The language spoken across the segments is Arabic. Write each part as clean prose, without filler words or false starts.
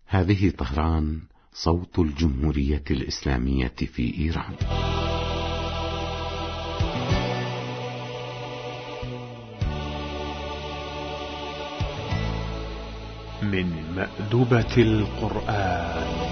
هذه طهران، صوت الجمهورية الإسلامية في إيران. من مأدبة القرآن.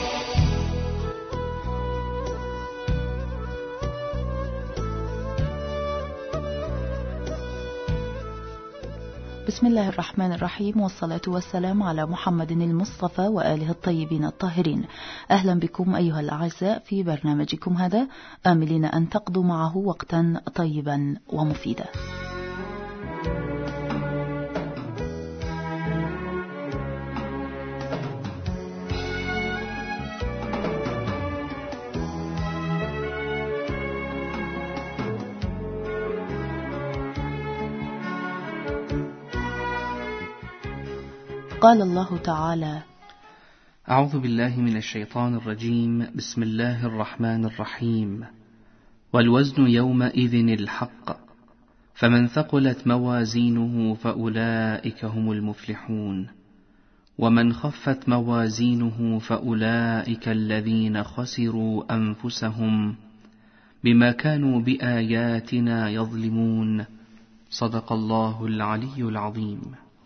بسم الله الرحمن الرحيم، والصلاة والسلام على محمد المصطفى وآله الطيبين الطاهرين. أهلا بكم أيها الأعزاء في برنامجكم هذا، آملين أن تقضوا معه وقتا طيبا ومفيدا. قال الله تعالى: أعوذ بالله من الشيطان الرجيم. بسم الله الرحمن الرحيم. والوزن يومئذ الحق، فمن ثقلت موازينه فأولئك هم المفلحون، ومن خفت موازينه فأولئك الذين خسروا أنفسهم بما كانوا بآياتنا يظلمون. صدق الله العلي العظيم.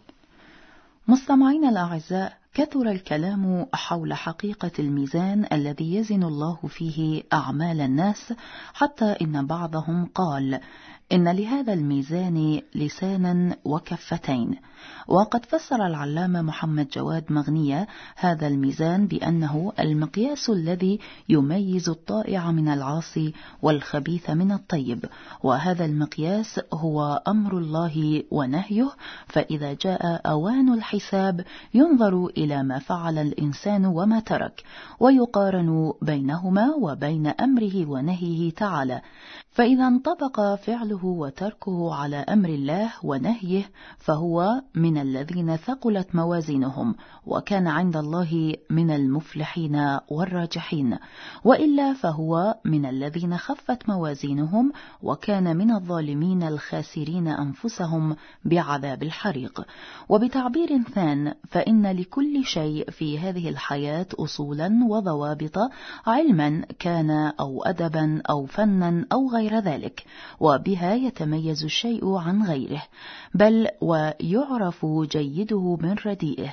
مستمعين الأعزاء، كثر الكلام حول حقيقة الميزان الذي يزن الله فيه أعمال الناس، حتى إن بعضهم قال إن لهذا الميزان لسانا وكفتين. وقد فسر العلامة محمد جواد مغنية هذا الميزان بأنه المقياس الذي يميز الطائع من العاصي والخبيث من الطيب، وهذا المقياس هو أمر الله ونهيه، فإذا جاء أوان الحساب ينظر إلى ما فعل الإنسان وما ترك، ويقارن بينهما وبين أمره ونهيه تعالى، فإذا انطبق فعله وتركه على أمر الله ونهيه فهو من الذين ثقلت موازينهم، وكان عند الله من المفلحين والراجحين، وإلا فهو من الذين خفت موازينهم وكان من الظالمين الخاسرين أنفسهم بعذاب الحريق. وبتعبير ثان، فإن لكل شيء في هذه الحياة أصولا وضوابط، علما كان أو أدبا أو فنا أو غير ذلك، وبها يتميز الشيء عن غيره، بل ويعرف جيده من رديئه.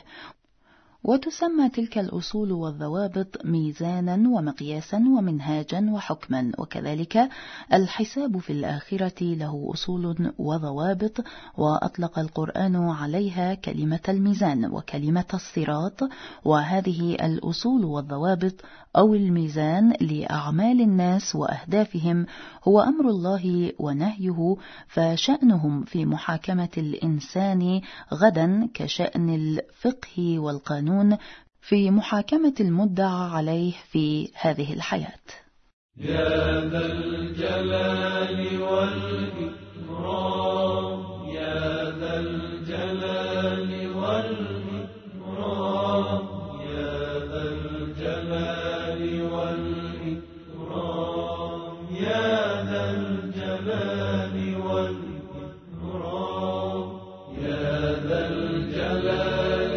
وتسمى تلك الأصول والضوابط ميزانا ومقياسا ومنهاجا وحكما. وكذلك الحساب في الآخرة له أصول وضوابط، وأطلق القرآن عليها كلمة الميزان وكلمة الصراط، وهذه الأصول والضوابط أو الميزان لأعمال الناس وأهدافهم هو أمر الله ونهيه، فشأنهم في محاكمة الإنسان غدا كشأن الفقه والقانون في محاكمة المدعى عليه في هذه الحياة. يا ذا الجلال والإكرام، يا ذا الجلال والإكرام، يا ذا الجلال والإكرام، يا ذا الجلال والإكرام، يا ذا الجلال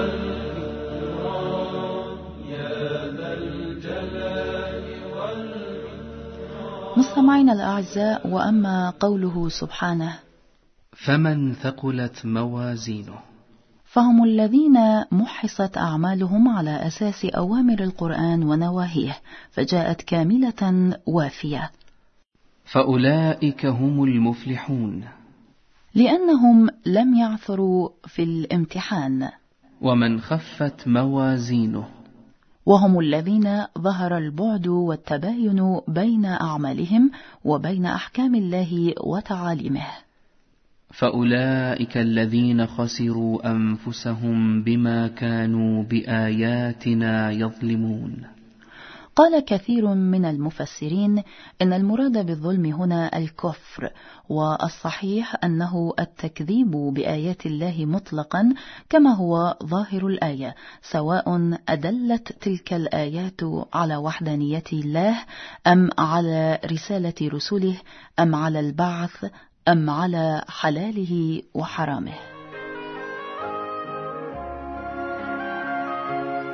مستمعين الأعزاء، وأما قوله سبحانه: فمن ثقلت موازينه، فهم الذين محصت أعمالهم على أساس أوامر القرآن ونواهيه، فجاءت كاملة وافية. فأولئك هم المفلحون، لأنهم لم يعثروا في الامتحان. ومن خفت موازينه، وهم الذين ظهر البعد والتباين بين أعمالهم وبين أحكام الله وتعاليمه. فأولئك الذين خسروا أنفسهم بما كانوا بآياتنا يظلمون. قال كثير من المفسرين إن المراد بالظلم هنا الكفر، والصحيح أنه التكذيب بآيات الله مطلقا كما هو ظاهر الآية، سواء أدلت تلك الآيات على وحدانية الله أم على رسالة رسله أم على البعث أم على حلاله وحرامه.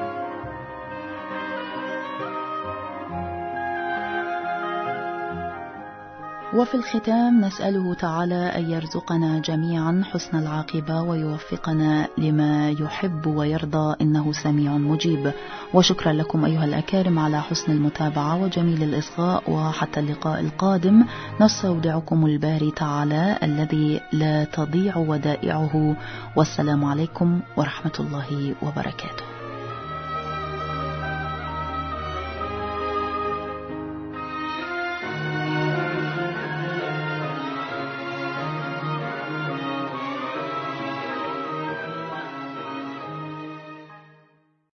وفي الختام نسأله تعالى أن يرزقنا جميعا حسن العاقبة ويوفقنا لما يحب ويرضى، إنه سميع مجيب. وشكرا لكم أيها الأكارم على حسن المتابعة وجميل الإصغاء، وحتى اللقاء القادم نستودعكم الباري تعالى الذي لا تضيع ودائعه، والسلام عليكم ورحمة الله وبركاته.